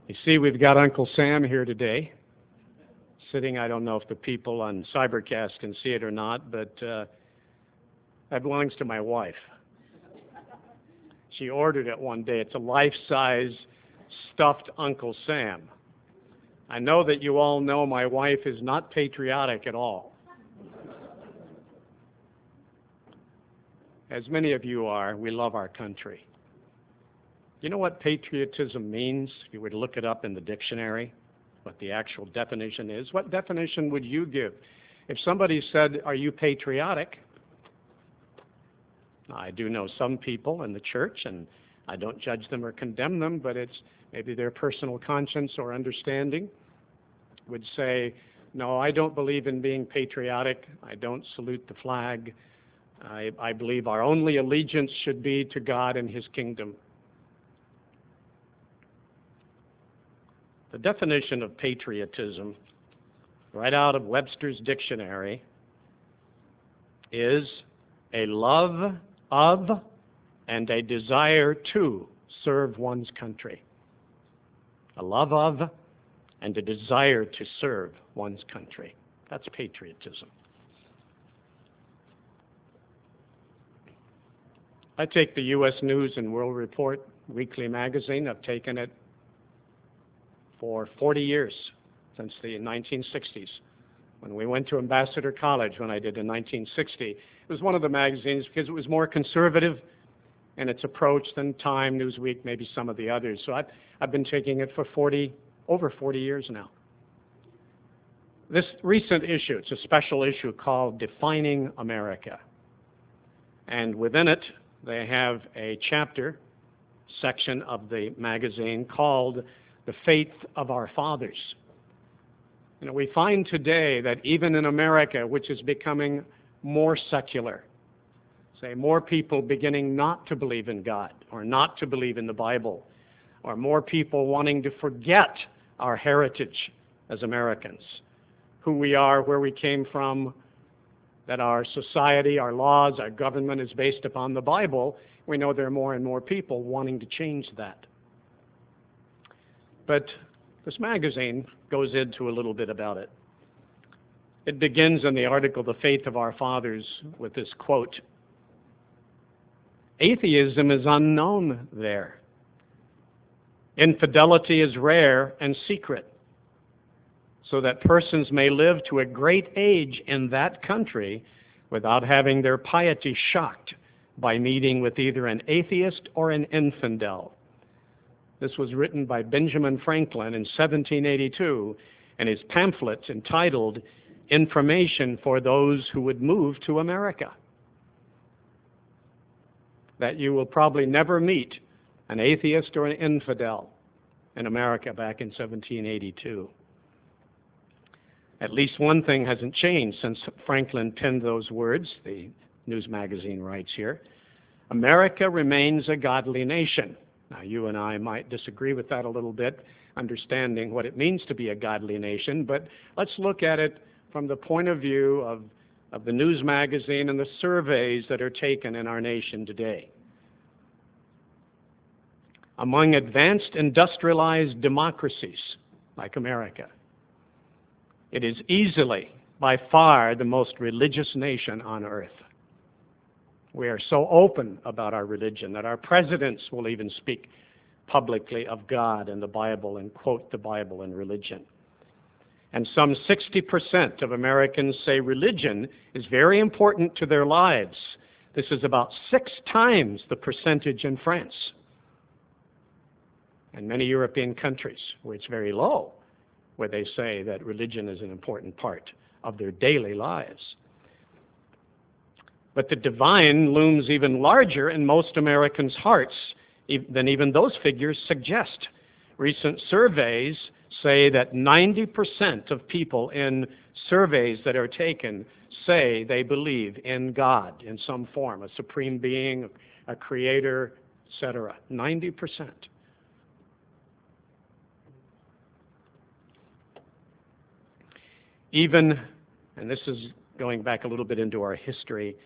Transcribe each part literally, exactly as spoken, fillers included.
You see, we've got Uncle Sam here today, sitting. I don't know if the people on Cybercast can see it or not, but uh, that belongs to my wife. She ordered it one day. It's a life-size stuffed Uncle Sam. I know that you all know my wife is not patriotic at all. As many of you are, we love our country. You know what patriotism means? If you were to look it up in the dictionary, what the actual definition is, what definition would you give? If somebody said, "Are you patriotic?" I do know some people in the church, and I don't judge them or condemn them, but it's maybe their personal conscience or understanding would say, "No, I don't believe in being patriotic. I don't salute the flag. I, I believe our only allegiance should be to God and His kingdom." The definition of patriotism, right out of Webster's dictionary, is a love of and a desire to serve one's country. A love of and a desire to serve one's country. That's patriotism. I take the U S News and World Report weekly magazine. I've taken it for forty years, since the nineteen sixties. When we went to Ambassador College, when I did in nineteen sixty, it was one of the magazines because it was more conservative in its approach than Time, Newsweek, maybe some of the others. So I've, I've been taking it for forty, over forty years now. This recent issue, it's a special issue called Defining America. And within it, they have a chapter, section of the magazine called The Faith of Our Fathers. You know, we find today that even in America, which is becoming more secular, say more people beginning not to believe in God or not to believe in the Bible, or more people wanting to forget our heritage as Americans, who we are, where we came from, that our society, our laws, our government is based upon the Bible. We know there are more and more people wanting to change that. But this magazine goes into a little bit about it. It begins in the article, The Faith of Our Fathers, with this quote: "Atheism is unknown there. Infidelity is rare and secret, so that persons may live to a great age in that country without having their piety shocked by meeting with either an atheist or an infidel." This was written by Benjamin Franklin in seventeen eighty-two in his pamphlet entitled Information for Those Who Would Move to America. That you will probably never meet an atheist or an infidel in America back in seventeen eighty-two. At least one thing hasn't changed since Franklin penned those words, the news magazine writes here. America remains a godly nation. Now, you and I might disagree with that a little bit, understanding what it means to be a godly nation, but let's look at it from the point of view of, of the news magazine and the surveys that are taken in our nation today. Among advanced industrialized democracies like America, it is easily, by far, the most religious nation on earth. We are so open about our religion that our presidents will even speak publicly of God and the Bible and quote the Bible and religion. And some sixty percent of Americans say religion is very important to their lives. This is about six times the percentage in France and many European countries where it's very low, where they say that religion is an important part of their daily lives. But the divine looms even larger in most Americans' hearts than even those figures suggest. Recent surveys say that ninety percent of people in surveys that are taken say they believe in God in some form, a supreme being, a creator, et cetera. ninety percent. Even, and this is going back a little bit into our history,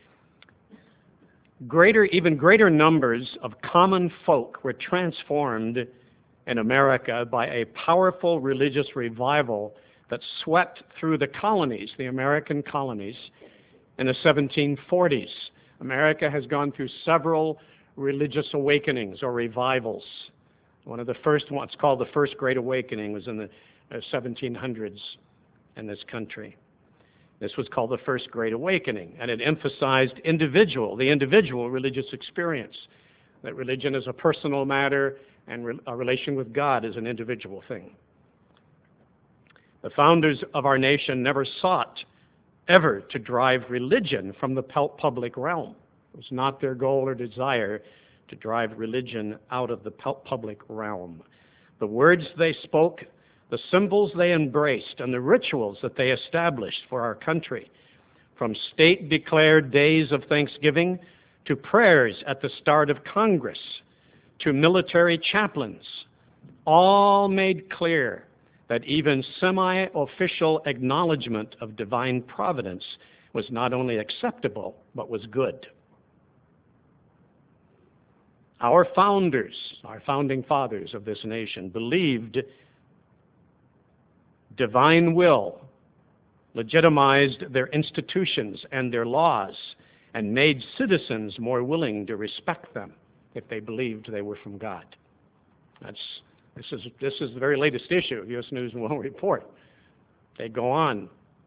greater, even greater numbers of common folk were transformed in America by a powerful religious revival that swept through the colonies, the American colonies, in the seventeen forties. America has gone through several religious awakenings or revivals. One of the first ones, called the First Great Awakening, was in the seventeen hundreds in this country. This was called the First Great Awakening, and it emphasized individual, the individual religious experience, that religion is a personal matter and re- a relation with God is an individual thing. The founders of our nation never sought ever to drive religion from the public realm. It was not their goal or desire to drive religion out of the public realm. The words they spoke, the symbols they embraced, and the rituals that they established for our country, from state-declared days of Thanksgiving to prayers at the start of Congress to military chaplains, all made clear that even semi-official acknowledgement of divine providence was not only acceptable, but was good. Our founders, our founding fathers of this nation, believed divine will legitimized their institutions and their laws and made citizens more willing to respect them if they believed they were from God. That's, this is, this is the very latest issue of U S News and World Report. They go on.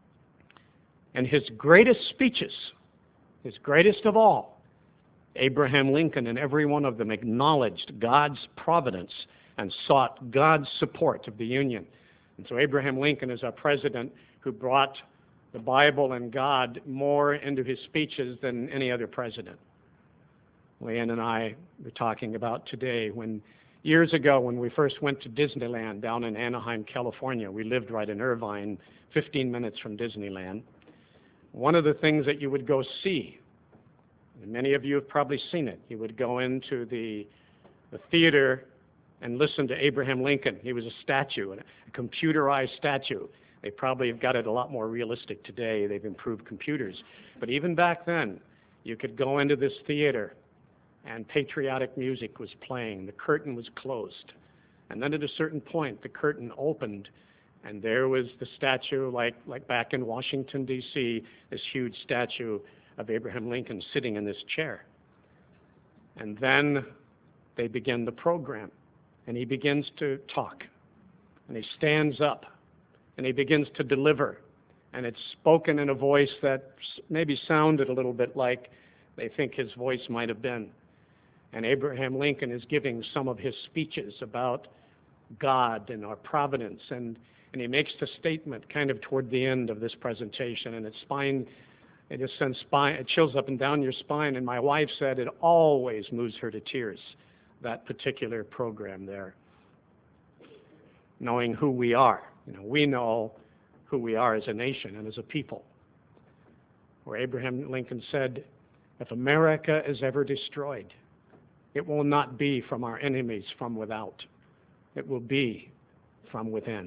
And his greatest speeches, his greatest of all, Abraham Lincoln and every one of them acknowledged God's providence and sought God's support of the Union. And so Abraham Lincoln is our president who brought the Bible and God more into his speeches than any other president. Leanne and I were talking about today when years ago when we first went to Disneyland down in Anaheim, California. We lived right in Irvine, fifteen minutes from Disneyland. One of the things that you would go see, and many of you have probably seen it, you would go into the, the theater and listen to Abraham Lincoln. He was a statue, a computerized statue. They probably have got it a lot more realistic today. They've improved computers. But even back then, you could go into this theater and patriotic music was playing. The curtain was closed. And then at a certain point, the curtain opened, and there was the statue, like, like back in Washington, D C, this huge statue of Abraham Lincoln sitting in this chair. And then they begin the program, and he begins to talk, and he stands up, and he begins to deliver, and it's spoken in a voice that maybe sounded a little bit like they think his voice might have been. And Abraham Lincoln is giving some of his speeches about God and our providence, and, and he makes the statement kind of toward the end of this presentation, and it's spine, it just sends spine, it chills up and down your spine, and my wife said it always moves her to tears, that particular program there. Knowing who we are. You know, we know who we are as a nation and as a people. Where Abraham Lincoln said, if America is ever destroyed, it will not be from our enemies from without. It will be from within.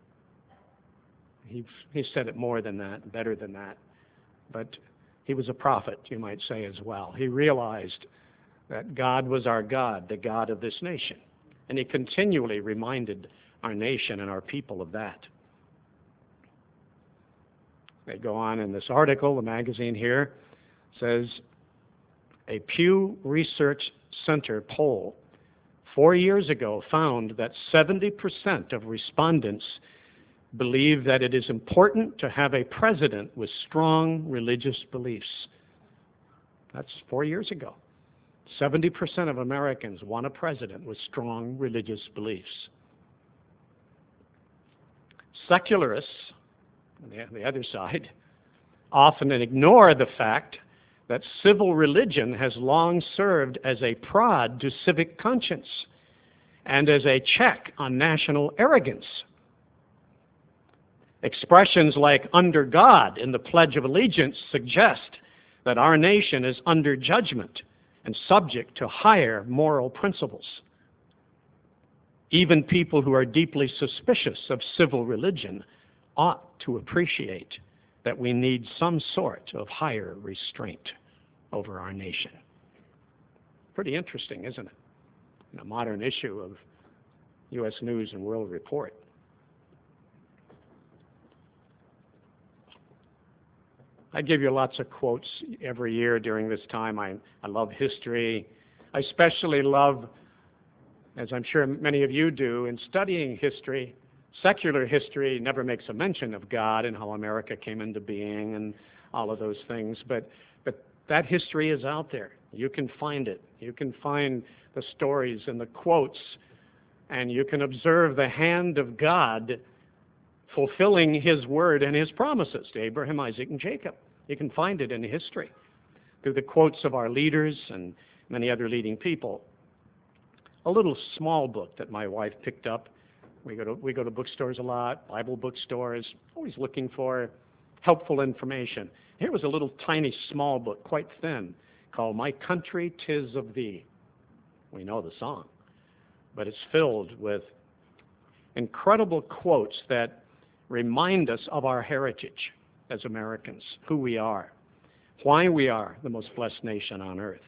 He, he said it more than that, better than that. But he was a prophet, you might say, as well. He realized that God was our God, the God of this nation. And he continually reminded our nation and our people of that. They go on in this article, the magazine here says, a Pew Research Center poll four years ago found that seventy percent of respondents believe that it is important to have a president with strong religious beliefs. That's four years ago. seventy percent of Americans want a president with strong religious beliefs. Secularists, on the other side, often ignore the fact that civil religion has long served as a prod to civic conscience and as a check on national arrogance. Expressions like under God in the Pledge of Allegiance suggest that our nation is under judgment and subject to higher moral principles. Even people who are deeply suspicious of civil religion ought to appreciate that we need some sort of higher restraint over our nation. Pretty interesting, isn't it? In a modern issue of U S News and World Report. I give you lots of quotes every year during this time. I, I love history. I especially love, as I'm sure many of you do, in studying history, secular history never makes a mention of God and how America came into being and all of those things, but, but that history is out there. You can find it. You can find the stories and the quotes, and you can observe the hand of God fulfilling His word and His promises to Abraham, Isaac, and Jacob. You can find it in history through the quotes of our leaders and many other leading people. A little small book that my wife picked up. We go to, we go to bookstores a lot, Bible bookstores, always looking for helpful information. Here was a little tiny small book, quite thin, called My Country, 'Tis of Thee. We know the song, but it's filled with incredible quotes that remind us of our heritage as Americans, who we are, why we are the most blessed nation on earth.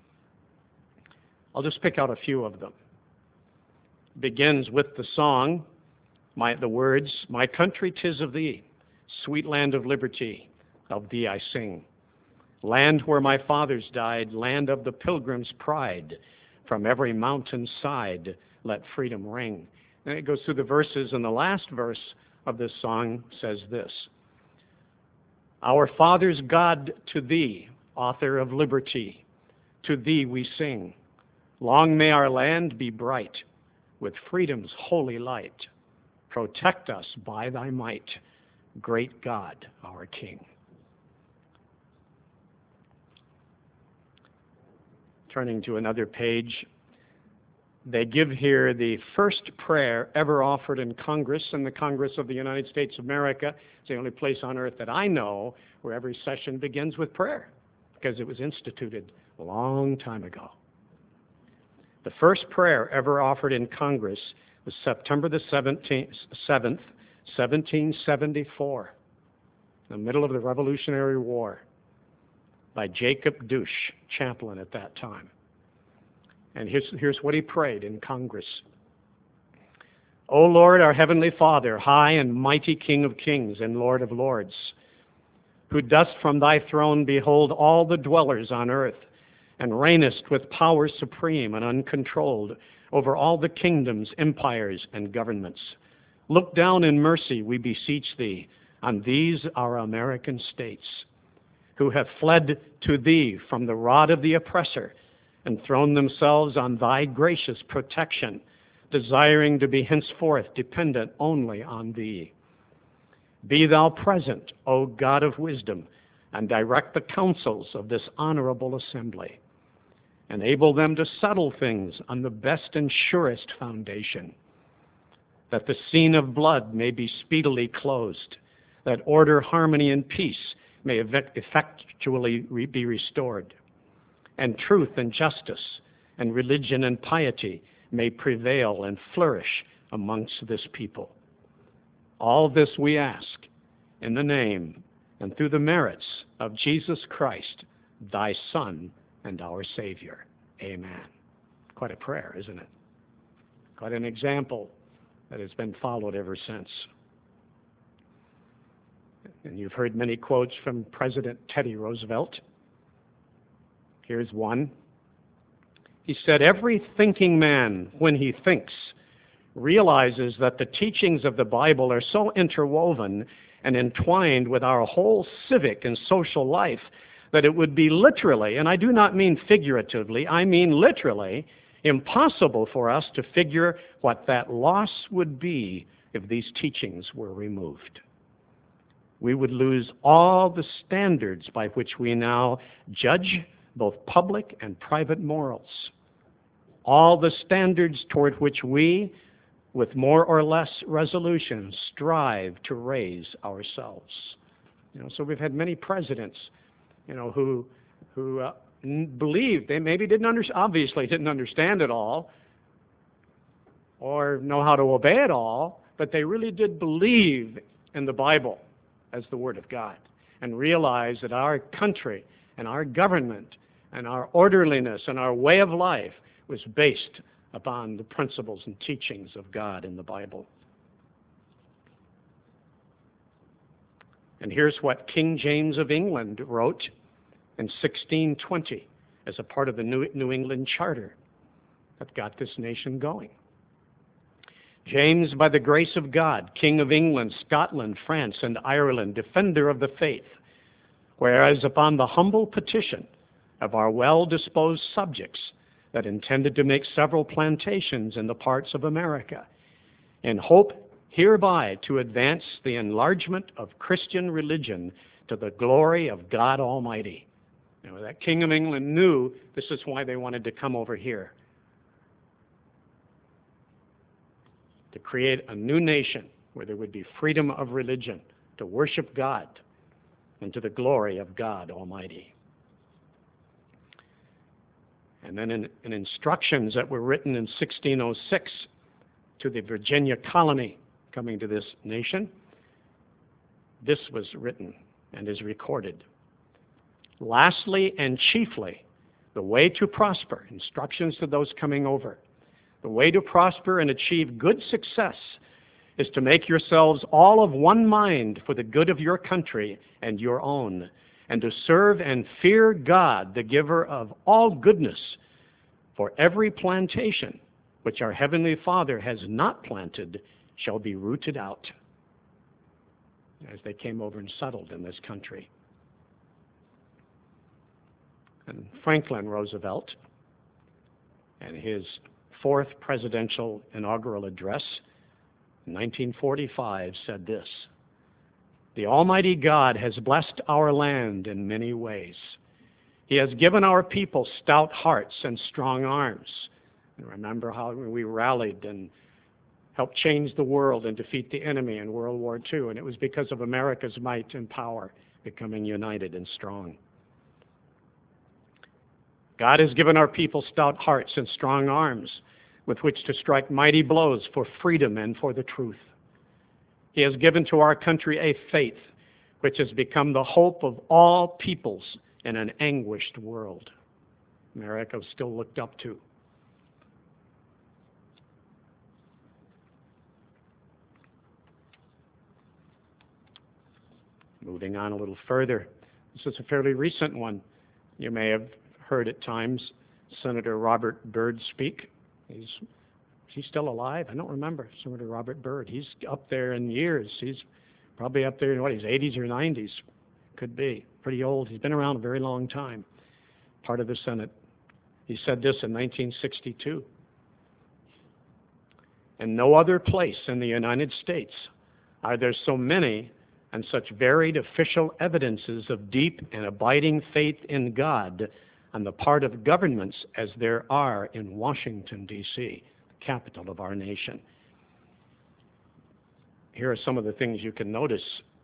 I'll just pick out a few of them. It begins with the song, my, the words, My country, 'tis of thee, sweet land of liberty, of thee I sing. Land where my fathers died, land of the pilgrim's pride, from every mountain side let freedom ring. And it goes through the verses, and the last verse of this song says this: Our fathers' God, to thee, author of liberty, to thee we sing. Long may our land be bright with freedom's holy light. Protect us by thy might, great God, our King. Turning to another page, they give here the first prayer ever offered in Congress, in the Congress of the United States of America. It's the only place on earth that I know where every session begins with prayer, because it was instituted a long time ago. The first prayer ever offered in Congress was September the seventh, seventeen seventy-four, in the middle of the Revolutionary War, by Jacob Douche, chaplain at that time. And here's, here's what he prayed in Congress. O Lord, our heavenly Father, high and mighty King of kings and Lord of lords, who dost from thy throne behold all the dwellers on earth, and reignest with power supreme and uncontrolled over all the kingdoms, empires, and governments. Look down in mercy, we beseech thee, on these our American states, who have fled to thee from the rod of the oppressor and thrown themselves on thy gracious protection, desiring to be henceforth dependent only on thee. Be thou present, O God of wisdom, and direct the counsels of this honorable assembly. Enable them to settle things on the best and surest foundation, that the scene of blood may be speedily closed, that order, harmony, and peace may effectually be restored, and truth and justice and religion and piety may prevail and flourish amongst this people. All this we ask in the name and through the merits of Jesus Christ, thy Son and our Savior. Amen. Quite a prayer, isn't it? Quite an example that has been followed ever since. And you've heard many quotes from President Teddy Roosevelt. Here's one. He said, every thinking man, when he thinks, realizes that the teachings of the Bible are so interwoven and entwined with our whole civic and social life that it would be literally, and I do not mean figuratively, I mean literally, impossible for us to figure what that loss would be if these teachings were removed. We would lose all the standards by which we now judge both public and private morals, all the standards toward which we, with more or less resolution, strive to raise ourselves. You know, so we've had many presidents, you know, who who uh, believed, they maybe didn't under, obviously didn't understand it all or know how to obey it all, but they really did believe in the Bible as the Word of God and realize that our country and our government and our orderliness and our way of life was based upon the principles and teachings of God in the Bible. And here's what King James of England wrote in sixteen twenty as a part of the New, New England Charter that got this nation going. James, by the grace of God, King of England, Scotland, France, and Ireland, defender of the faith, whereas upon the humble petition of our well-disposed subjects that intended to make several plantations in the parts of America, in hope hereby to advance the enlargement of Christian religion to the glory of God Almighty. You know, that King of England knew this is why they wanted to come over here, to create a new nation where there would be freedom of religion, to worship God, and to the glory of God Almighty. And then in, in instructions that were written in sixteen oh six to the Virginia colony coming to this nation, this was written and is recorded. Lastly and chiefly, the way to prosper, instructions to those coming over, the way to prosper and achieve good success is to make yourselves all of one mind for the good of your country and your own, and to serve and fear God, the giver of all goodness, for every plantation which our Heavenly Father has not planted shall be rooted out, as they came over and settled in this country. And Franklin Roosevelt, and his fourth presidential inaugural address in nineteen forty-five, said this: "The Almighty God has blessed our land in many ways. He has given our people stout hearts and strong arms." And remember how we rallied and helped change the world and defeat the enemy in World War Two, and it was because of America's might and power becoming united and strong. God has given our people stout hearts and strong arms with which to strike mighty blows for freedom and for the truth. He has given to our country a faith which has become the hope of all peoples in an anguished world. America is still looked up to. Moving on a little further, this is a fairly recent one. You may have heard at times Senator Robert Byrd speak. He's, is he still alive? I don't remember Senator Robert Byrd. He's up there in years. He's probably up there in what, his eighties or nineties. Could be. Pretty old. He's been around a very long time. Part of the Senate. He said this in nineteen sixty-two. "In no other place in the United States are there so many and such varied official evidences of deep and abiding faith in God on the part of governments as there are in Washington, D C, the capital of our nation." Here are some of the things you can notice.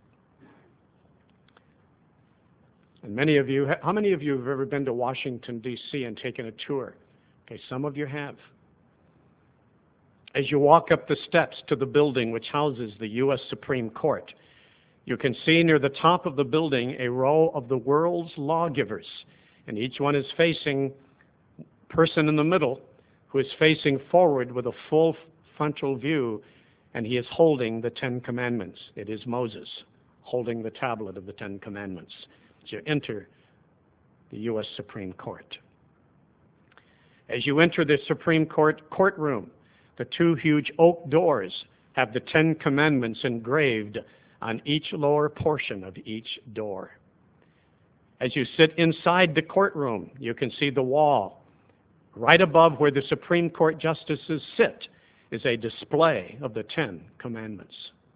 And many of you, how many of you have ever been to Washington, D C and taken a tour? Okay, some of you have. As you walk up the steps to the building which houses the U S Supreme Court, you can see near the top of the building a row of the world's lawgivers, and each one is facing a person in the middle who is facing forward with a full frontal view, and he is holding the Ten Commandments. It is Moses holding the tablet of the Ten Commandments as you enter the U S Supreme Court. As you enter the Supreme Court courtroom, the two huge oak doors have the Ten Commandments engraved on each lower portion of each door. As you sit inside the courtroom, you can see the wall. Right above where the Supreme Court justices sit is a display of the Ten Commandments.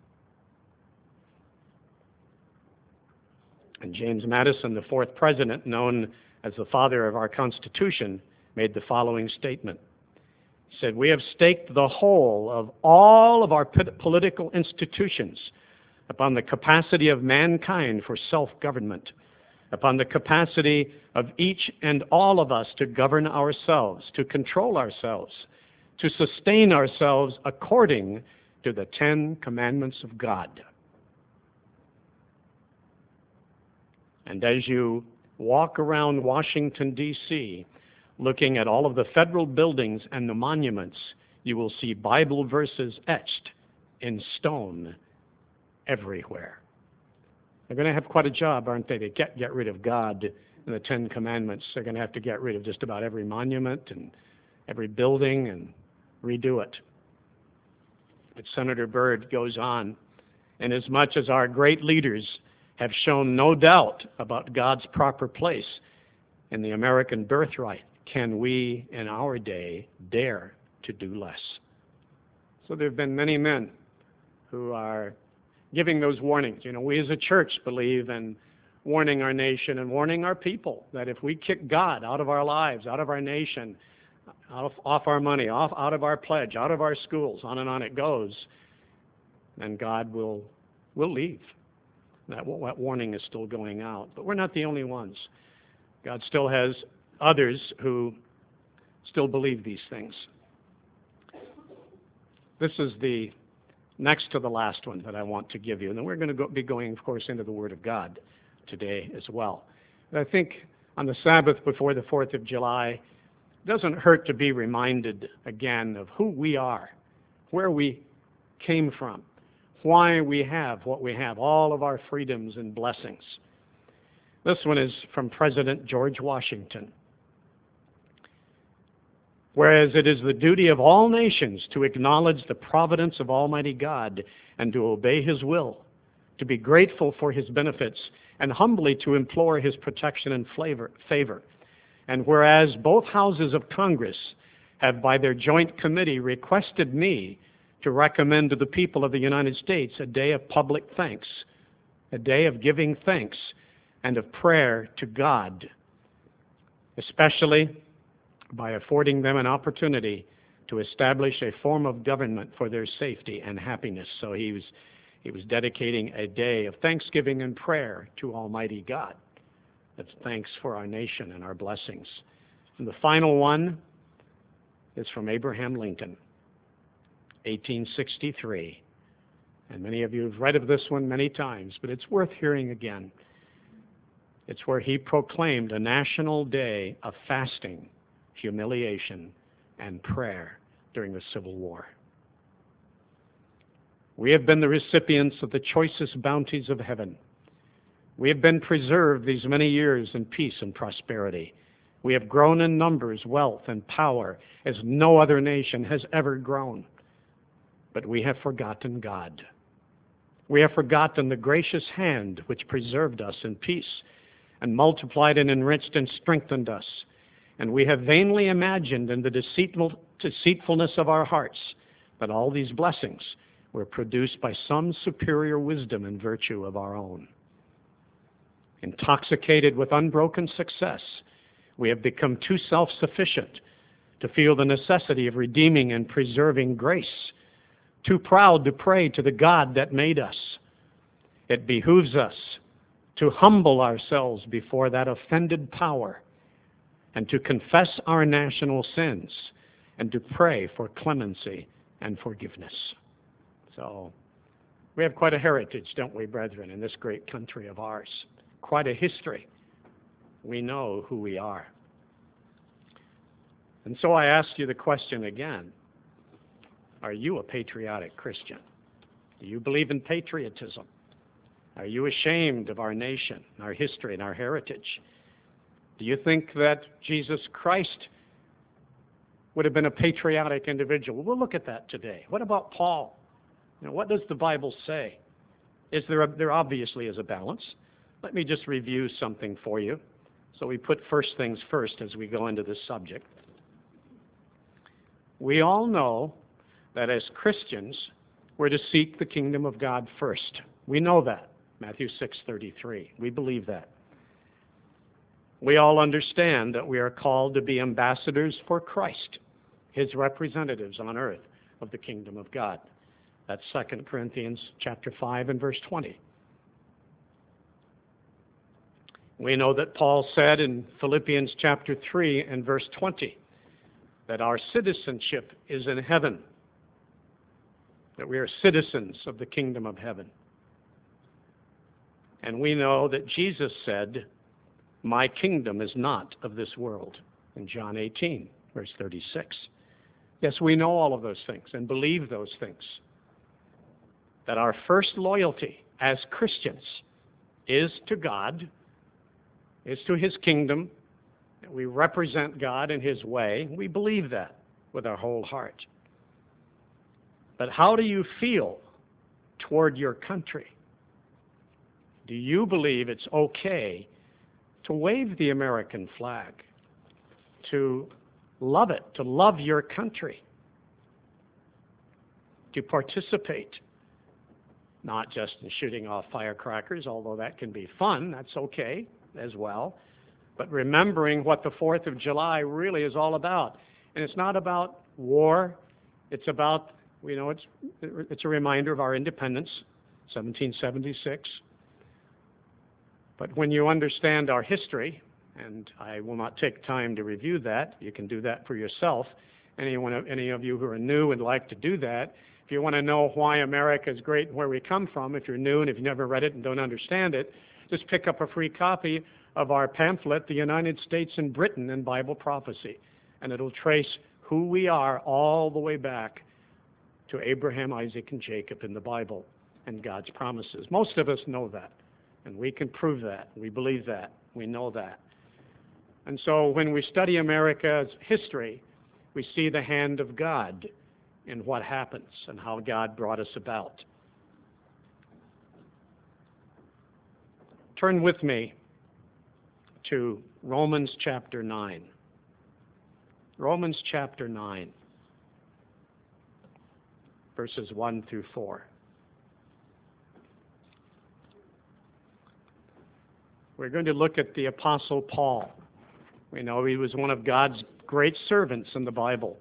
And James Madison, the fourth president, known as the father of our Constitution, made the following statement. He said, "We have staked the whole of all of our political institutions upon the capacity of mankind for self-government, upon the capacity of each and all of us to govern ourselves, to control ourselves, to sustain ourselves according to the Ten Commandments of God." And as you walk around Washington, D C, looking at all of the federal buildings and the monuments, you will see Bible verses etched in stone everywhere. They're going to have quite a job, aren't they, to get, get rid of God and the Ten Commandments. They're going to have to get rid of just about every monument and every building and redo it. But Senator Byrd goes on, and as much as our great leaders have shown no doubt about God's proper place in the American birthright, can we in our day dare to do less? So there have been many men who are giving those warnings. You know, we as a church believe in warning our nation and warning our people that if we kick God out of our lives, out of our nation, off, off our money, off, out of our pledge, out of our schools, on and on it goes, then God will, will leave. That, that warning is still going out. But we're not the only ones. God still has others who still believe these things. This is the next to the last one that I want to give you. And then we're going to go, be going, of course, into the Word of God today as well. But I think on the Sabbath before the fourth of July, it doesn't hurt to be reminded again of who we are, where we came from, why we have what we have, all of our freedoms and blessings. This one is from President George Washington. Whereas it is the duty of all nations to acknowledge the providence of Almighty God and to obey His will, to be grateful for His benefits, and humbly to implore His protection and flavor, favor. And whereas both houses of Congress have by their joint committee requested me to recommend to the people of the United States a day of public thanks, a day of giving thanks and of prayer to God, especially by affording them an opportunity to establish a form of government for their safety and happiness. So he was, he was dedicating a day of thanksgiving and prayer to Almighty God. That's thanks for our nation and our blessings. And the final one is from Abraham Lincoln, eighteen sixty-three. And many of you have read of this one many times, but it's worth hearing again. It's where he proclaimed a national day of fasting, humiliation, and prayer during the Civil War. We have been the recipients of the choicest bounties of heaven. We have been preserved these many years in peace and prosperity. We have grown in numbers, wealth, and power as no other nation has ever grown. But we have forgotten God. We have forgotten the gracious hand which preserved us in peace and multiplied and enriched and strengthened us. And we have vainly imagined in the deceitful, deceitfulness of our hearts that all these blessings were produced by some superior wisdom and virtue of our own. Intoxicated with unbroken success, we have become too self-sufficient to feel the necessity of redeeming and preserving grace, too proud to pray to the God that made us. It behooves us to humble ourselves before that offended power and to confess our national sins and to pray for clemency and forgiveness. So we have quite a heritage, don't we, brethren, in this great country of ours. Quite a history. We know who we are. And so I ask you the question again. Are you a patriotic Christian? Do you believe in patriotism? Are you ashamed of our nation, our history, and our heritage? Do you think that Jesus Christ would have been a patriotic individual? We'll look at that today. What about Paul? You know, what does the Bible say? Is there, a, there obviously is a balance. Let me just review something for you. So we put first things first as we go into this subject. We all know that as Christians, we're to seek the kingdom of God first. We know that. Matthew six thirty-three. We believe that. We all understand that we are called to be ambassadors for Christ, His representatives on earth of the kingdom of God. That's Second Corinthians chapter five and verse twenty. We know that Paul said in Philippians chapter three and verse twenty that our citizenship is in heaven, that we are citizens of the kingdom of heaven. And we know that Jesus said, "My kingdom is not of this world." in John eighteen, verse thirty-six. Yes, we know all of those things and believe those things. That our first loyalty as Christians is to God, is to His kingdom. We represent God in His way. We believe that with our whole heart. But how do you feel toward your country? Do you believe it's okay to wave the American flag, to love it, to love your country, to participate, not just in shooting off firecrackers, although that can be fun, that's okay as well, but remembering what the fourth of July really is all about. And it's not about war, it's about, you know, it's, it's a reminder of our independence, seventeen seventy-six. But when you understand our history, and I will not take time to review that, you can do that for yourself. Anyone, any of you who are new would like to do that. If you want to know why America is great and where we come from, if you're new and if you've never read it and don't understand it, just pick up a free copy of our pamphlet, The United States and Britain in Bible Prophecy, and it'll trace who we are all the way back to Abraham, Isaac, and Jacob in the Bible and God's promises. Most of us know that, and we can prove that. We believe that. We know that. And so when we study America's history, we see the hand of God in what happens and how God brought us about. Turn with me to Romans chapter nine. Romans chapter nine, verses one through four. We're going to look at the Apostle Paul. We know he was one of God's great servants in the Bible.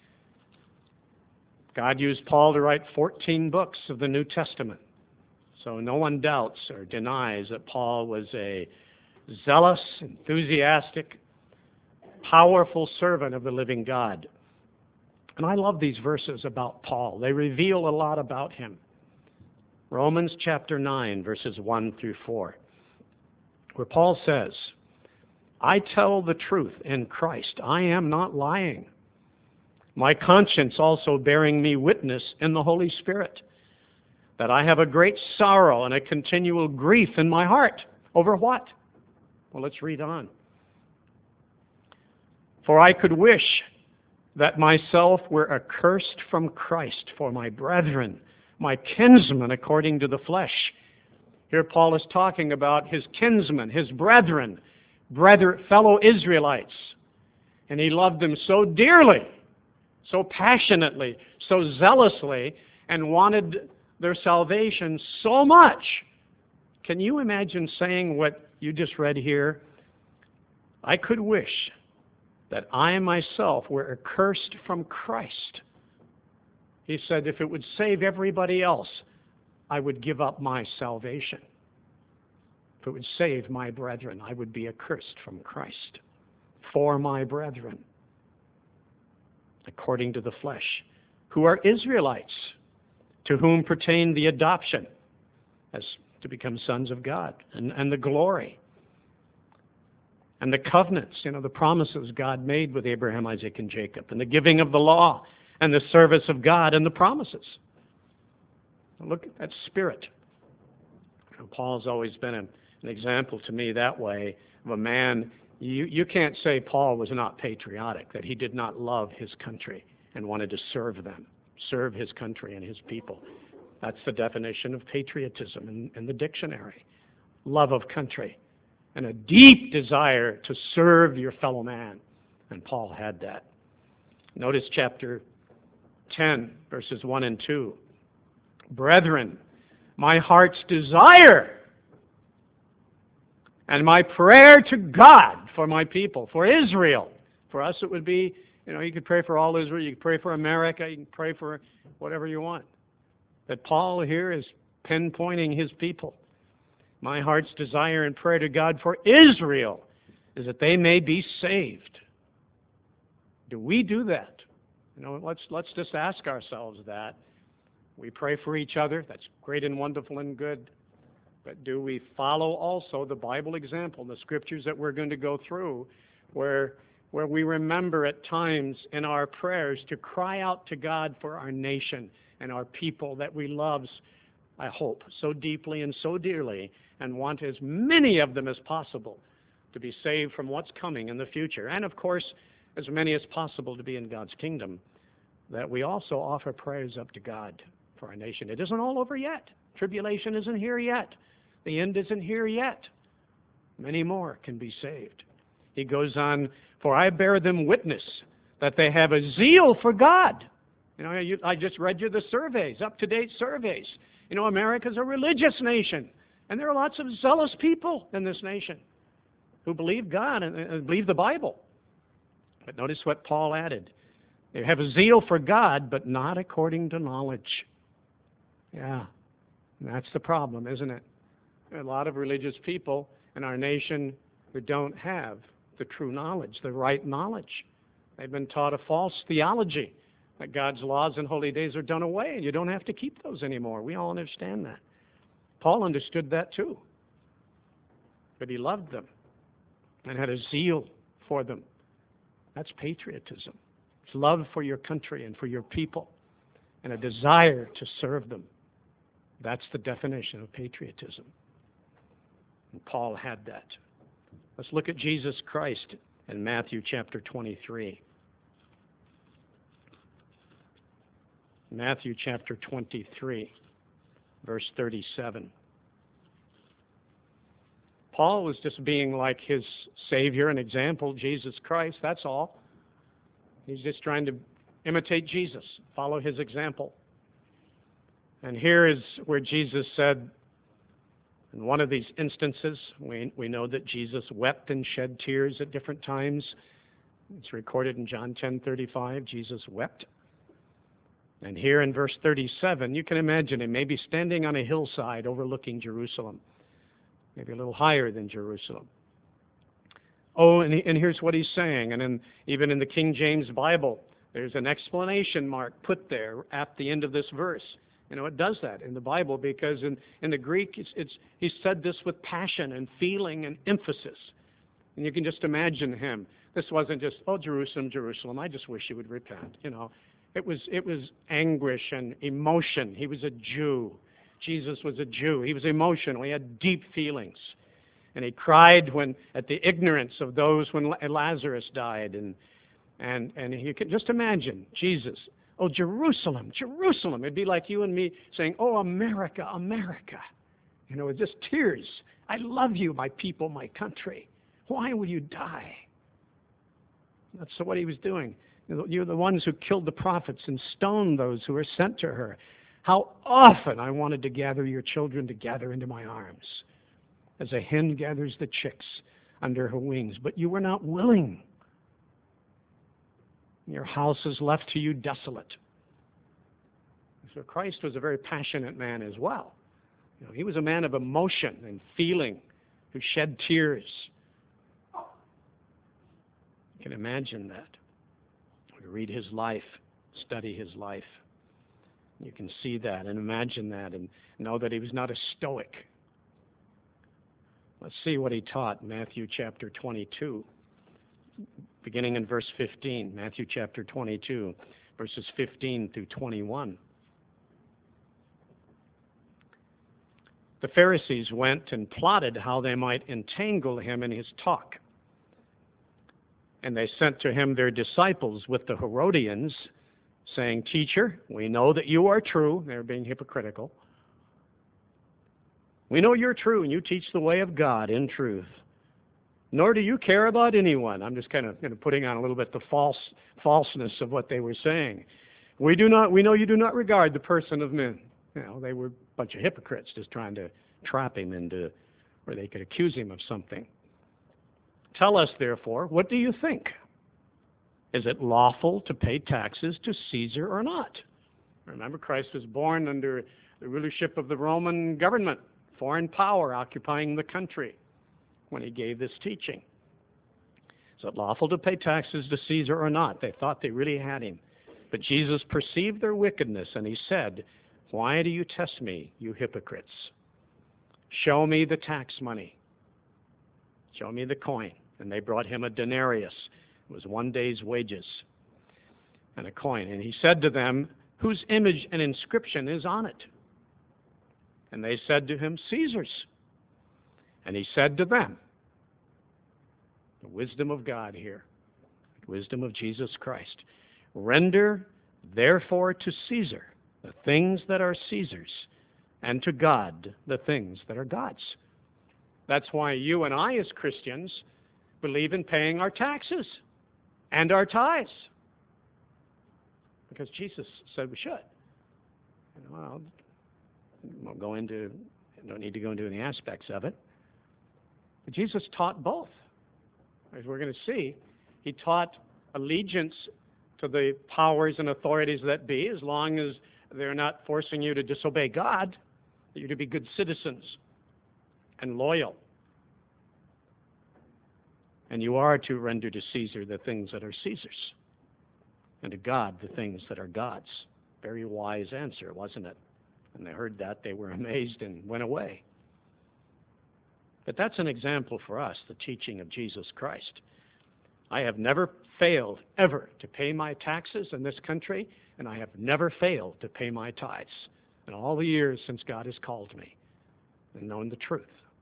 God used Paul to write fourteen books of the New Testament. So no one doubts or denies that Paul was a zealous, enthusiastic, powerful servant of the living God. And I love these verses about Paul. They reveal a lot about him. Romans chapter nine, verses one through four, where Paul says, I tell the truth in Christ. I am not lying. My conscience also bearing me witness in the Holy Spirit, that I have a great sorrow and a continual grief in my heart. Over what? Well, let's read on. For I could wish that myself were accursed from Christ for my brethren, my kinsmen according to the flesh. Here Paul is talking about his kinsmen, his brethren, brother, fellow Israelites. And he loved them so dearly, so passionately, so zealously, and wanted their salvation so much. Can you imagine saying what you just read here? I could wish that I myself were accursed from Christ. He said, if it would save everybody else, I would give up my salvation. If it would save my brethren, I would be accursed from Christ. For my brethren, according to the flesh, who are Israelites, to whom pertain the adoption as to become sons of God, and, and the glory, and the covenants, you know, the promises God made with Abraham, Isaac, and Jacob, and the giving of the law, and the service of God, and the promises. Look at that spirit. You know, Paul's always been a, an example to me that way of a man. You, you can't say Paul was not patriotic, that he did not love his country and wanted to serve them, serve his country and his people. That's the definition of patriotism in, in the dictionary. Love of country and a deep desire to serve your fellow man. And Paul had that. Notice chapter ten, verses one and two. Brethren, my heart's desire and my prayer to God for my people, for Israel. For us it would be, you know, you could pray for all Israel, you could pray for America, you can pray for whatever you want. But Paul here is pinpointing his people. My heart's desire and prayer to God for Israel is that they may be saved. Do we do that? You know, let's let's just ask ourselves that. We pray for each other. That's great and wonderful and good. But do we follow also the Bible example, the scriptures that we're going to go through, where where we remember at times in our prayers to cry out to God for our nation and our people that we love, I hope, so deeply and so dearly, and want as many of them as possible to be saved from what's coming in the future. And of course, as many as possible to be in God's kingdom, that we also offer prayers up to God for our nation. It isn't all over yet. Tribulation isn't here yet. The end isn't here yet. Many more can be saved. He goes on, for I bear them witness that they have a zeal for God. You know, you, I just read you the surveys, up-to-date surveys. You know, America's a religious nation, and there are lots of zealous people in this nation who believe God and, and believe the Bible. But notice what Paul added. They have a zeal for God, but not according to knowledge. Yeah, that's the problem, isn't it? There are a lot of religious people in our nation who don't have the true knowledge, the right knowledge. They've been taught a false theology, that God's laws and holy days are done away, and you don't have to keep those anymore. We all understand that. Paul understood that too. But he loved them and had a zeal for them. That's patriotism. It's love for your country and for your people and a desire to serve them. That's the definition of patriotism. And Paul had that. Let's look at Jesus Christ in Matthew chapter twenty-three. Matthew chapter twenty-three, verse thirty-seven. Paul was just being like his Savior and example, Jesus Christ, that's all. He's just trying to imitate Jesus, follow his example. And here is where Jesus said, in one of these instances, we, we know that Jesus wept and shed tears at different times. It's recorded in John ten thirty-five, Jesus wept. And here in verse thirty-seven, you can imagine him maybe standing on a hillside overlooking Jerusalem, maybe a little higher than Jerusalem. Oh, and, he, and here's what he's saying. And in, even in the King James Bible, there's an exclamation mark put there at the end of this verse. You know, it does that in the Bible because in, in the Greek, it's, it's, he said this with passion and feeling and emphasis. And you can just imagine him. This wasn't just, oh, Jerusalem, Jerusalem, I just wish you would repent. You know, it was, it was anguish and emotion. He was a Jew. Jesus was a Jew. He was emotional. He had deep feelings. And he cried when at the ignorance of those when Lazarus died. And, and, and you can just imagine Jesus. Oh, Jerusalem, Jerusalem. It'd be like you and me saying, oh, America, America. You know, with just tears. I love you, my people, my country. Why will you die? That's what he was doing. You're the ones who killed the prophets and stoned those who were sent to her. How often I wanted to gather your children together into my arms, as a hen gathers the chicks under her wings. But you were not willing. Your house is left to you desolate. So Christ was a very passionate man as well. You know, he was a man of emotion and feeling who shed tears. You can imagine that. We read his life, study his life. You can see that and imagine that and know that he was not a stoic. Let's see what he taught in Matthew chapter twenty-two, beginning in verse fifteen. Matthew chapter twenty-two, verses fifteen through twenty-one. The Pharisees went and plotted how they might entangle him in his talk. And they sent to him their disciples with the Herodians, saying, Teacher, we know that you are true. They're being hypocritical. We know you're true, and you teach the way of God in truth. Nor do you care about anyone. I'm just kind of, kind of putting on a little bit the false falseness of what they were saying. We do not. We know you do not regard the person of men. You know, they were a bunch of hypocrites just trying to trap him into where they could accuse him of something. Tell us, therefore, what do you think? Is it lawful to pay taxes to Caesar or not? Remember, Christ was born under the rulership of the Roman government, foreign power occupying the country when he gave this teaching. Is it lawful to pay taxes to Caesar or not? They thought they really had him. But Jesus perceived their wickedness, and he said, Why do you test me, you hypocrites? Show me the tax money. Show me the coin. And they brought him a denarius. It was one day's wages and a coin. And he said to them, whose image and inscription is on it? And they said to him, Caesar's. And he said to them, the wisdom of God here, the wisdom of Jesus Christ, render therefore to Caesar the things that are Caesar's, and to God the things that are God's. That's why you and I as Christians believe in paying our taxes and our tithes, because Jesus said we should. And well, won't go into, don't need to go into any aspects of it. But Jesus taught both. As we're going to see, he taught allegiance to the powers and authorities that be, as long as they're not forcing you to disobey God, that you're to be good citizens and loyal. And you are to render to Caesar the things that are Caesar's, and to God the things that are God's. Very wise answer, wasn't it? When they heard that, they were amazed and went away. But that's an example for us, the teaching of Jesus Christ. I have never failed, ever, to pay my taxes in this country, and I have never failed to pay my tithes in all the years since God has called me and known the truth.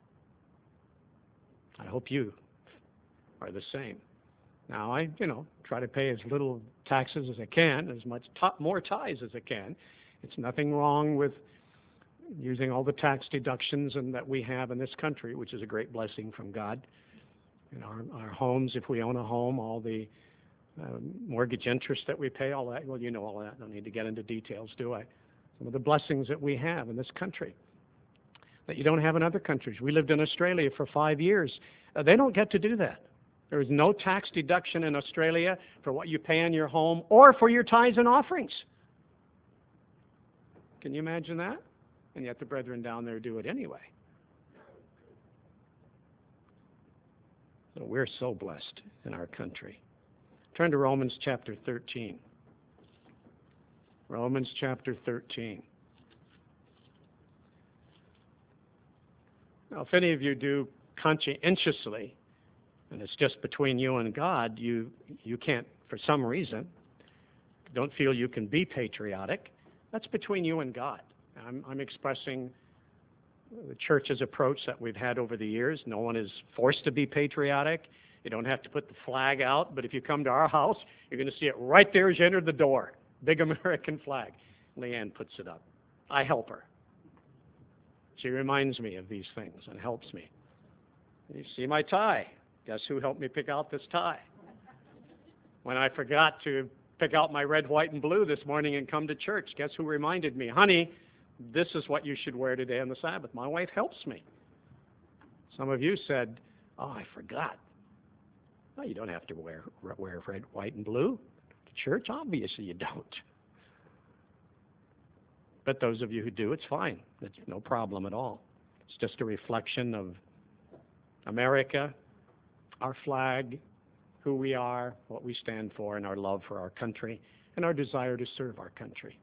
I hope you are the same. Now, I, you know, try to pay as little taxes as I can, as much t- more tithes as I can. It's nothing wrong with using all the tax deductions and that we have in this country, which is a great blessing from God. In our, our homes, if we own a home, all the uh, mortgage interest that we pay, all that, well, you know all that. I don't need to get into details, do I? Some of the blessings that we have in this country that you don't have in other countries. We lived in Australia for five years. Uh, they don't get to do that. There is no tax deduction in Australia for what you pay in your home or for your tithes and offerings. Can you imagine that? And yet the brethren down there do it anyway. So we're so blessed in our country. Turn to Romans chapter thirteen. Romans chapter thirteen. Now, if any of you do conscientiously, and it's just between you and God, you you can't, for some reason, don't feel you can be patriotic, that's between you and God. I'm, I'm expressing the church's approach that we've had over the years. No one is forced to be patriotic. You don't have to put the flag out, but if you come to our house, you're going to see it right there as you enter the door. Big American flag. Leanne puts it up. I help her. She reminds me of these things and helps me. You see my tie. Guess who helped me pick out this tie? When I forgot to pick out my red, white, and blue this morning and come to church, guess who reminded me? Honey, this is what you should wear today on the Sabbath. My wife helps me. Some of you said, oh, I forgot. Well, you don't have to wear, wear red, white, and blue to church. Obviously you don't. But those of you who do, it's fine. It's no problem at all. It's just a reflection of America, our flag, who we are, what we stand for, and our love for our country, and our desire to serve our country.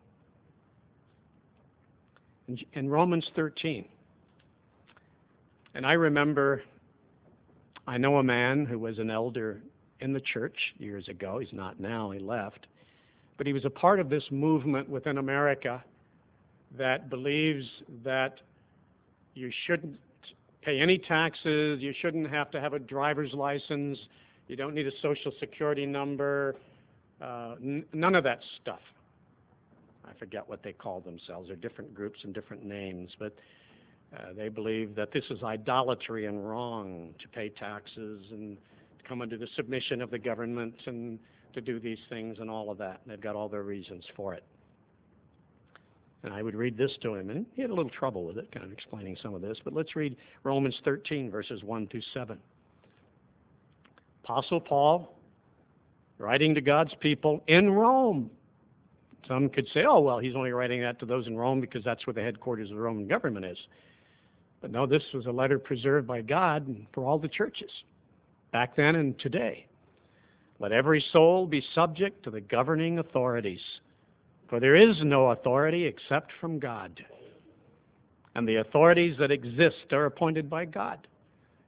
In, in Romans thirteen, and I remember, I know a man who was an elder in the church years ago. He's not now, he left. But he was a part of this movement within America that believes that you shouldn't pay any taxes, you shouldn't have to have a driver's license, you don't need a social security number, uh, n- none of that stuff. I forget what they call themselves. They're different groups and different names, but uh, they believe that this is idolatry and wrong to pay taxes and to come under the submission of the government and to do these things and all of that. And they've got all their reasons for it. And I would read this to him, and he had a little trouble with it, kind of explaining some of this. But let's read Romans thirteen, verses one through seven. Apostle Paul, writing to God's people in Rome. Some could say, oh, well, he's only writing that to those in Rome because that's where the headquarters of the Roman government is. But no, this was a letter preserved by God for all the churches, back then and today. Let every soul be subject to the governing authorities, for there is no authority except from God. And the authorities that exist are appointed by God.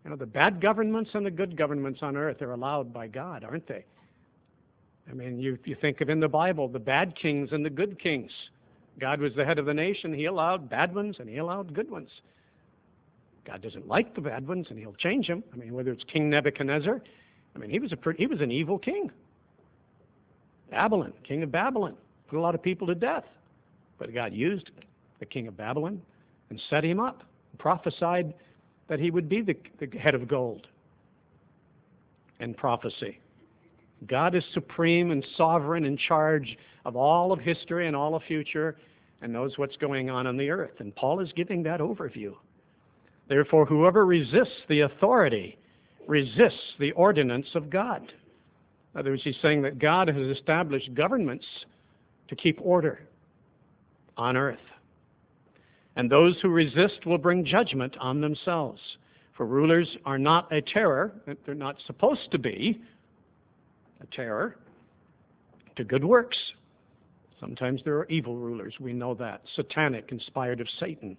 You know, the bad governments and the good governments on earth are allowed by God, aren't they? I mean, you, you think of in the Bible, the bad kings and the good kings. God was the head of the nation. He allowed bad ones and he allowed good ones. God doesn't like the bad ones and he'll change them. I mean, whether it's King Nebuchadnezzar, I mean, he was a he was an evil king. Babylon, king of Babylon, put a lot of people to death. But God used the king of Babylon and set him up, and prophesied that he would be the, the head of gold in prophecy. God is supreme and sovereign, in charge of all of history and all of future, and knows what's going on on the earth. And Paul is giving that overview. Therefore, whoever resists the authority resists the ordinance of God. In other words, he's saying that God has established governments to keep order on earth. And those who resist will bring judgment on themselves. For rulers are not a terror, they're not supposed to be a terror to good works. Sometimes there are evil rulers, we know that, satanic, inspired of Satan.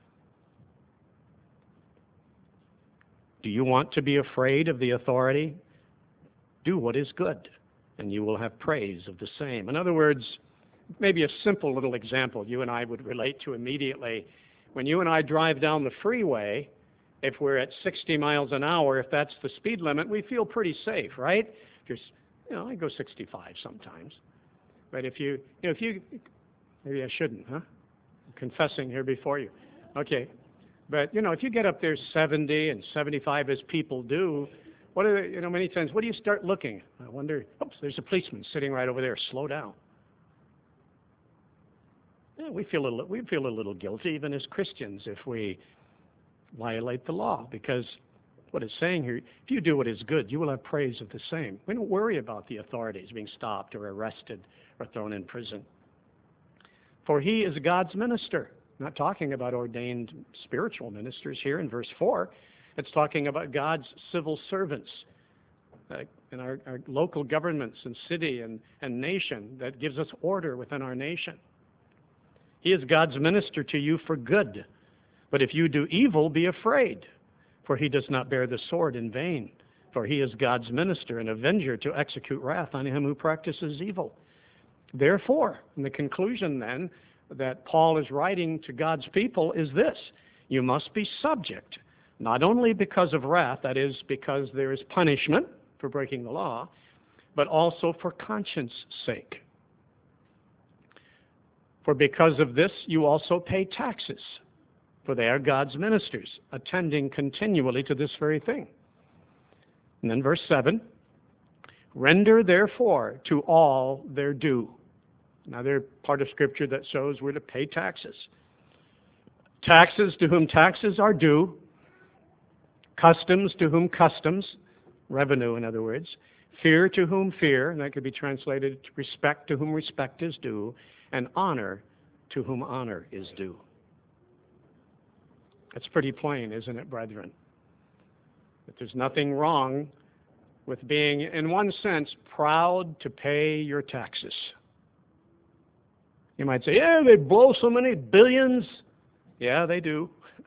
Do you want to be afraid of the authority? Do what is good, and you will have praise of the same. In other words, maybe a simple little example you and I would relate to immediately. When you and I drive down the freeway, if we're at sixty miles an hour, if that's the speed limit, we feel pretty safe, right? If you're, you know, I go sixty-five sometimes. But if you, you know, if you, maybe I shouldn't, huh? I'm confessing here before you. Okay. But, you know, if you get up there seventy and seventy-five as people do, what are, you know, many times, what do you start looking? I wonder, oops, there's a policeman sitting right over there. Slow down. Yeah, we feel a little, we feel a little guilty, even as Christians, if we violate the law, because what it's saying here, if you do what is good, you will have praise of the same. We don't worry about the authorities being stopped or arrested or thrown in prison. For he is God's minister. Not talking about ordained spiritual ministers here in verse four. It's talking about God's civil servants uh, in our, our local governments and city and, and nation that gives us order within our nation. He is God's minister to you for good. But if you do evil, be afraid, for he does not bear the sword in vain. For he is God's minister and avenger to execute wrath on him who practices evil. Therefore, in the conclusion then, that Paul is writing to God's people is this: you must be subject, not only because of wrath, that is, because there is punishment for breaking the law, but also for conscience sake. For because of this, you also pay taxes, for they are God's ministers, attending continually to this very thing. And then verse seven, render therefore to all their due. Another part of Scripture that shows we're to pay taxes. Taxes to whom taxes are due, customs to whom customs, revenue in other words, fear to whom fear, and that could be translated respect to whom respect is due, and honor to whom honor is due. That's pretty plain, isn't it, brethren? That there's nothing wrong with being, in one sense, proud to pay your taxes. You might say, yeah, they blow so many billions. Yeah, they do.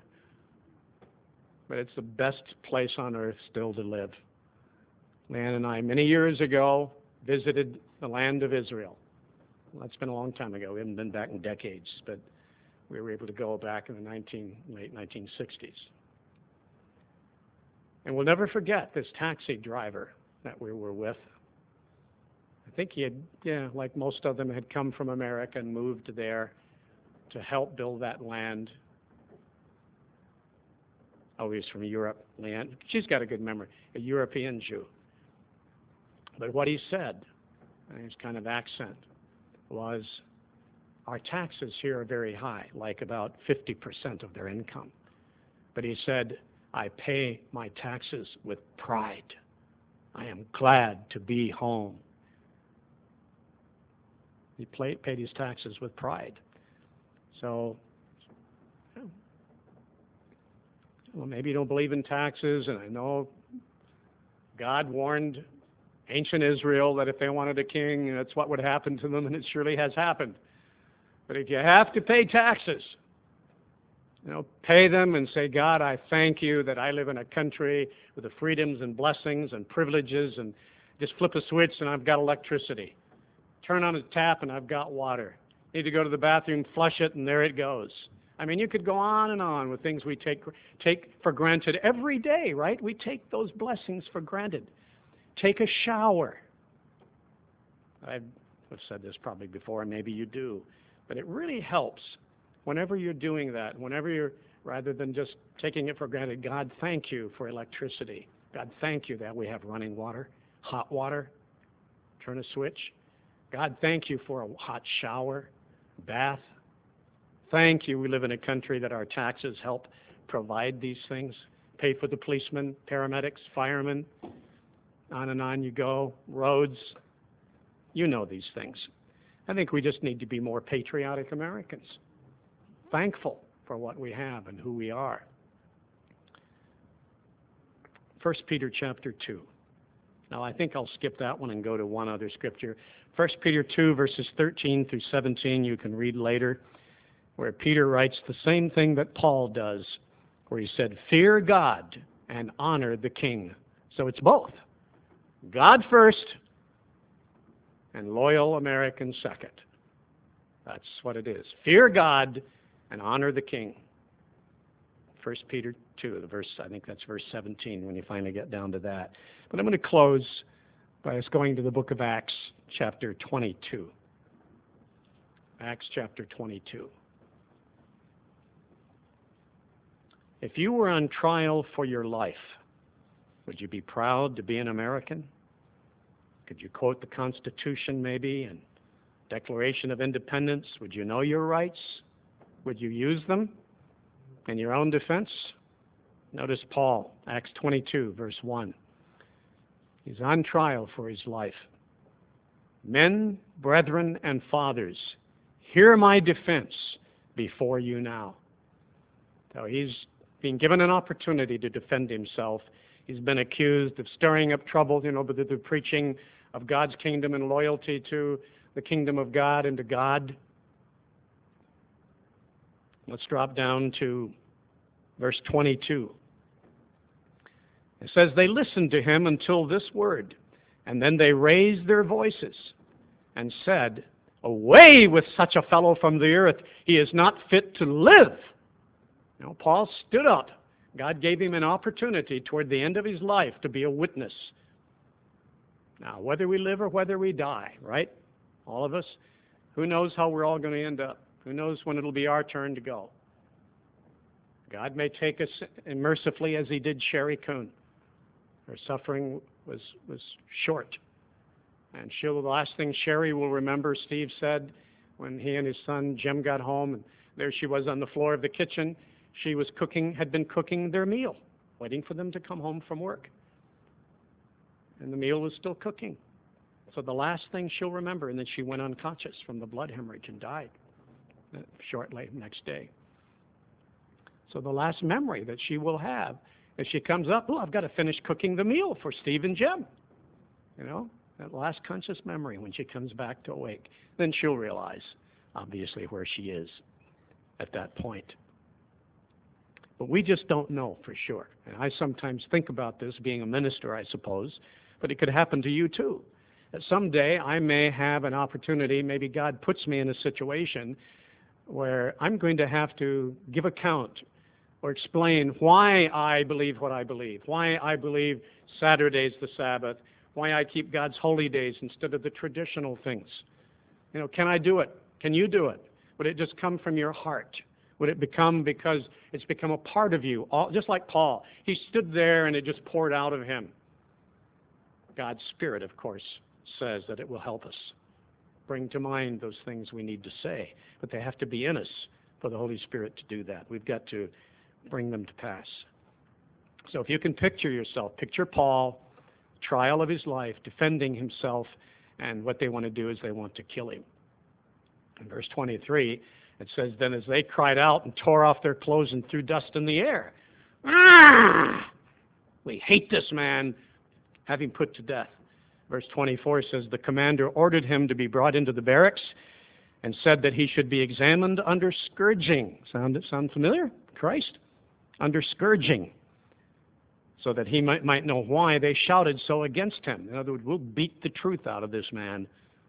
But it's the best place on earth still to live. Lan and I, many years ago, visited the land of Israel. Well, that's been a long time ago. We haven't been back in decades, but we were able to go back in the nineteen, late nineteen sixties. And we'll never forget this taxi driver that we were with. I think he had, yeah, like most of them, had come from America and moved there to help build that land. Oh, he's from Europe, Leanne. She's got a good memory, a European Jew. But what he said, and his kind of accent, was, our taxes here are very high, like about fifty percent of their income. But he said, I pay my taxes with pride. I am glad to be home. He paid his taxes with pride. So, well, maybe you don't believe in taxes, and I know God warned ancient Israel that if they wanted a king, that's what would happen to them, and it surely has happened. But if you have to pay taxes, You know, pay them and say, God, I thank you that I live in a country with the freedoms and blessings and privileges, and just flip a switch and I've got electricity. Turn on a tap and I've got water. Need to go to the bathroom, flush it, and there it goes. I mean, you could go on and on with things we take take for granted every day, right? We take those blessings for granted. Take a shower. I've said this probably before, and maybe you do, but it really helps whenever you're doing that, whenever you're, rather than just taking it for granted, God, thank you for electricity. God, thank you that we have running water, hot water. Turn a switch. God, thank you for a hot shower, bath. Thank you we live in a country that our taxes help provide these things, pay for the policemen, paramedics, firemen, on and on you go, roads. You know these things. I think we just need to be more patriotic Americans, thankful for what we have and who we are. First Peter chapter two. Now, I think I'll skip that one and go to one other scripture. First Peter two, verses thirteen through seventeen, you can read later, where Peter writes the same thing that Paul does, where he said, fear God and honor the king. So it's both. God first and loyal Americans second. That's what it is. Fear God and honor the king. First Peter two, the verse, I think that's verse seventeen when you finally get down to that. But I'm going to close by us going to the book of Acts, chapter twenty-two. Acts chapter twenty-two. If you were on trial for your life, would you be proud to be an American? Could you quote the Constitution maybe and Declaration of Independence? Would you know your rights? Would you use them in your own defense? Notice Paul, Acts twenty-two, verse one. He's on trial for his life. Men, brethren, and fathers, hear my defense before you now. So he's being given an opportunity to defend himself. He's been accused of stirring up trouble, you know, with the preaching of God's kingdom and loyalty to the kingdom of God and to God. Let's drop down to verse twenty-two. It says, they listened to him until this word, and then they raised their voices and said, away with such a fellow from the earth. He is not fit to live. You know, Paul stood up. God gave him an opportunity toward the end of his life to be a witness. Now, whether we live or whether we die, right? All of us, who knows how we're all going to end up? Who knows when it'll be our turn to go? God may take us mercifully as he did Sherry Coon. Her suffering was, was short. And she'll, the last thing Sherry will remember, Steve said, when he and his son Jim got home, and there she was on the floor of the kitchen. She was cooking, had been cooking their meal, waiting for them to come home from work. And the meal was still cooking. So the last thing she'll remember, and then she went unconscious from the blood hemorrhage and died shortly next day. So the last memory that she will have as she comes up, oh, I've got to finish cooking the meal for Steve and Jim. You know, that last conscious memory when she comes back to awake. Then she'll realize, obviously, where she is at that point. But we just don't know for sure. And I sometimes think about this being a minister, I suppose, but it could happen to you too. That someday I may have an opportunity, maybe God puts me in a situation where I'm going to have to give account or explain why I believe what I believe, why I believe Saturday's the Sabbath, why I keep God's holy days instead of the traditional things. You know, can I do it? Can you do it? Would it just come from your heart? Would it become because it's become a part of you? All, just like Paul. He stood there and it just poured out of him. God's Spirit, of course, says that it will help us bring to mind those things we need to say. But they have to be in us for the Holy Spirit to do that. We've got to bring them to pass. So if you can picture yourself, picture Paul, trial of his life, defending himself, and what they want to do is they want to kill him. In verse twenty-three, it says, then as they cried out and tore off their clothes and threw dust in the air, ah! We hate this man, have him put to death. Verse twenty-four says, the commander ordered him to be brought into the barracks and said that he should be examined under scourging. Sound, sound familiar? Christ under scourging, so that he might, might know why they shouted so against him. In other words, we'll beat the truth out of this man.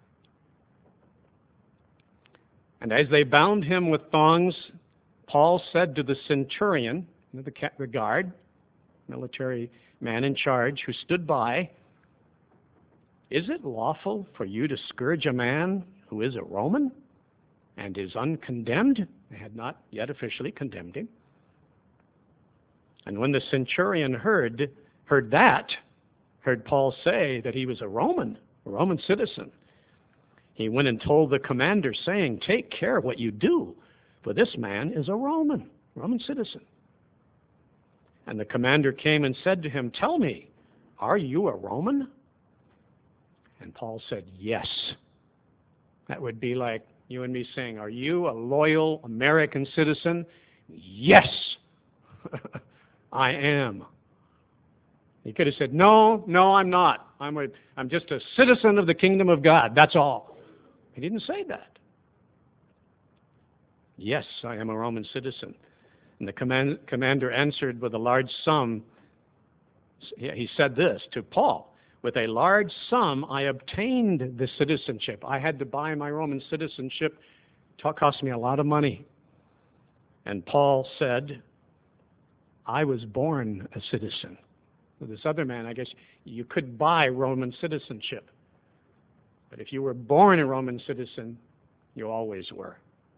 And as they bound him with thongs, Paul said to the centurion, the, the guard, military man in charge, who stood by, "Is it lawful for you to scourge a man who is a Roman and is uncondemned?" They had not yet officially condemned him. And when the centurion heard, heard that, heard Paul say that he was a Roman, a Roman citizen, he went and told the commander, saying, "Take care what you do, for this man is a Roman, Roman citizen." And the commander came and said to him, "Tell me, are you a Roman?" And Paul said, "Yes." That would be like you and me saying, "Are you a loyal American citizen?" "Yes, I am." He could have said, "No, no, I'm not. I'm, a, I'm just a citizen of the kingdom of God. That's all." He didn't say that. "Yes, I am a Roman citizen." And the command, commander answered with a large sum. He said this to Paul, "With a large sum I obtained the citizenship." I had to buy my Roman citizenship. It cost me a lot of money. And Paul said, "I was born a citizen." So this other man, I guess you could buy Roman citizenship. But if you were born a Roman citizen, you always were.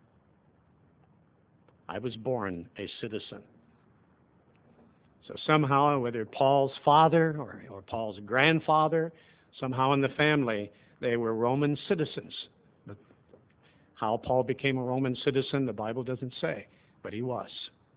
I was born a citizen. So somehow, whether Paul's father or, or Paul's grandfather, somehow in the family, they were Roman citizens. But how Paul became a Roman citizen, the Bible doesn't say, but he was.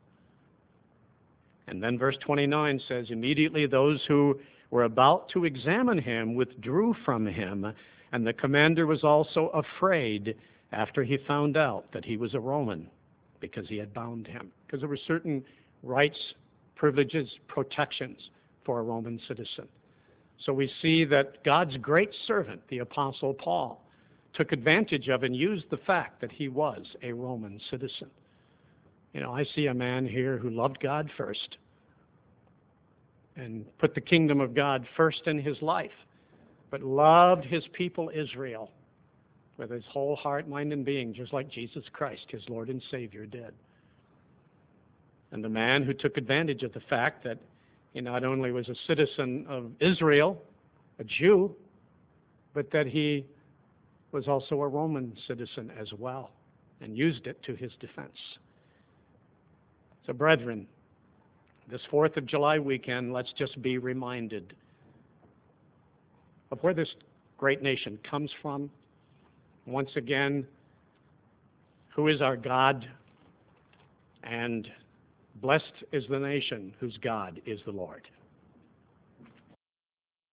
And then verse twenty-nine says, "Immediately those who were about to examine him withdrew from him, and the commander was also afraid after he found out that he was a Roman, because he had bound him." Because there were certain rights, privileges, protections for a Roman citizen. So we see that God's great servant, the Apostle Paul, took advantage of and used the fact that he was a Roman citizen. You know, I see a man here who loved God first and put the kingdom of God first in his life, but loved his people Israel with his whole heart, mind, and being, just like Jesus Christ, his Lord and Savior, did. And the man who took advantage of the fact that he not only was a citizen of Israel, a Jew, but that he was also a Roman citizen as well, and used it to his defense. So, brethren, this fourth of July weekend, let's just be reminded of where this great nation comes from. Once again, who is our God? And blessed is the nation whose God is the Lord.